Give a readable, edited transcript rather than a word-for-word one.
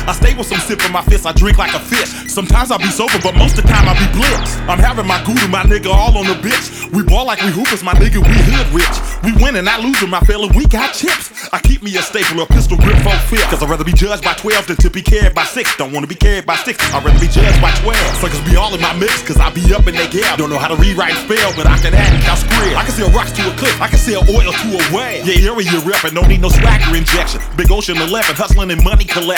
I stay with some sip in my fist, I drink like a fish. Sometimes I be sober, but most of the time I be blitzed. I'm having my goo to my nigga all on the bitch. We ball like we hoopers, my nigga, we hood rich. We winning, not losing, my fella, we got chips. I keep me a staple, a pistol grip for fifth. Cause I'd rather be judged by 12 than to be carried by 6. Don't wanna be carried by 6, I'd rather be judged by 12. Suckers be all in my mix, cause I be up in they gap. Don't know how to rewrite and spell, but I can add and count square. I can sell rocks to a cliff, I can sell oil to a well. Yeah, area reppin', don't need no swagger injection. Big Ocean 11, hustling and money collection.